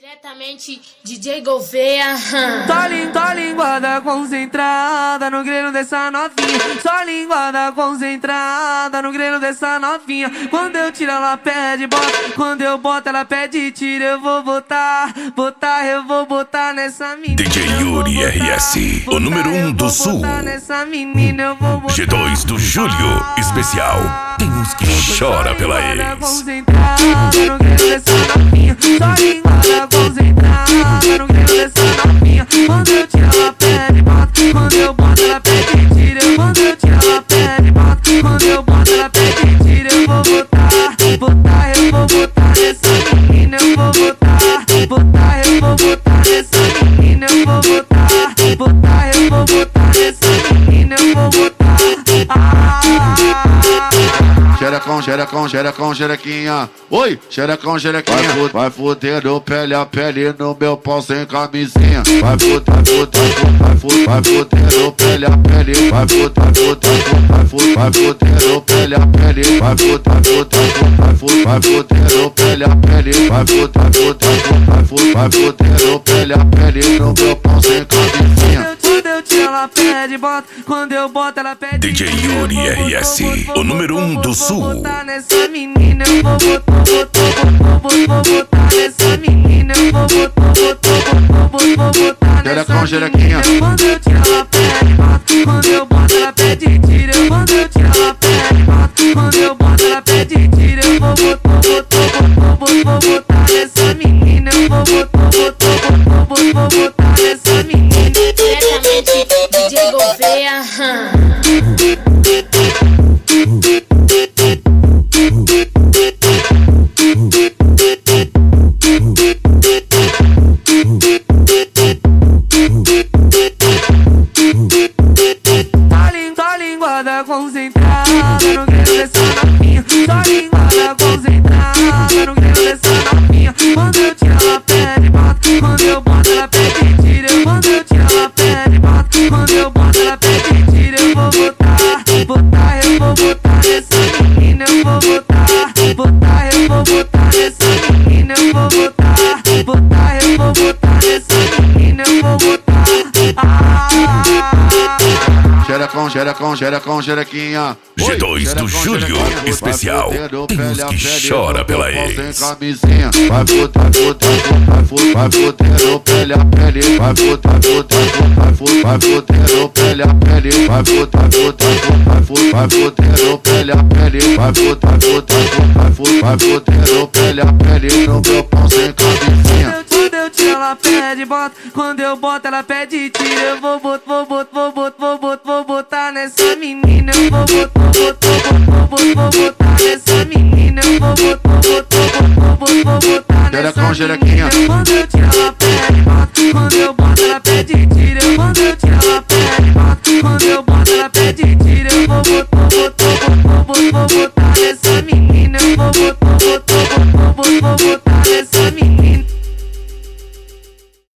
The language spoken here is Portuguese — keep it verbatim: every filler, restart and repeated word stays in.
Diretamente D J Gouveia. Só língua, linguada concentrada no grelo dessa novinha. Só linguada concentrada no grelo dessa novinha. Quando eu tiro ela pede bota, quando eu boto ela pede tira. Eu vou botar, botar, eu vou botar nessa menina. D J Yuri R S, o número um do sul. Nessa menina eu vou botar. G dois do Júlio, especial. Tem uns que chora pela ex. Concentrada no grelo dessa novinha. Só linguada concentrada no grelo dessa novinha. Quando eu tiro ela pede bota, quando eu boto ela pede tira. Quando eu tiro ela pede bota, quando eu boto ela pede tira. Eu vou botar, botar, eu vou botar nessa menina. Eu vou botar, botar, eu vou botar nessa menina. Eu vou botar, botar, eu vou botar nessa menina. Eu vou botar. Ah, xerecão, xerecão, xerecão, xerequinha. Oi, xerecão, xerequinha. Vai, fu vai fudendo pele a pele no meu pau sem camisinha. Vai fuder, vai fuder, vai fuder, vai fudendo pele a pele. Vai fuder, vai fuder, vai fuder, vai fudendo pele a pele. Vai fuder, vai fuder, vai fuder, vai fudendo pele a pele. Vai fuder, vai fuder, vai fuder, vai fudendo pele a pele no meu pau sem camisinha. Quando eu tiro ela pede bota, quando eu boto ela pede. D J Yuri R S, o número um do sul. Vou botar nessa menina, eu vou botar, botar, vou botar nessa menina, eu vou botar, botar, vou botar nessa menina. Quando eu tiro ela pede bota, quando eu boto ela pede tira. Quando eu tiro ela pede bota, quando eu boto ela pede tira. Eu vou botar, botar, vou botar nessa menina, eu vou botar, botar, vou botar nessa menina. Diretamente D J Gouveia. Só linguada concentrada no grelo dessa novinha. Só linguada concentrada no grelo dessa novinha. Quando eu tiro ela pede bota, quando eu boto ela pede tira. Quando eu tiro ela pede bota, quando eu boto ela pede tira. Eu vou botar, botar, eu vou botar nessa menina. Eu vou botar, botar, eu vou botar nessa menina. Eu vou botar, botar, eu vou botar nessa menina. Eu vou botar. Ah, xerecão, xerecão, xerecão, xerequinha. G dois do Júlio, especial. Tem uns que chora pela ex. Camisinha. Vai fuder, vai fuder, vai fuder, vai fudendo pele a pele. Vai fuder, vai fuder, vai fuder, vai fudendo pele a pele. Vai fuder, vai fuder, vai fuder, vai fudendo pele a pele. Vai fuder, vai fuder, vai fuder, vai fudendo pele a pele no meu pau sem camisinha. Quando eu tiro ela pede bota, quando eu boto ela pede tira. Eu vou botar, vou botar, vou botar, vou botar, vou botar nessa menina. Eu vou botar, botar, vou botar, vou botar nessa menina. Eu vou botar, botar, vou botar, vou botar nessa menina. Quando eu tiro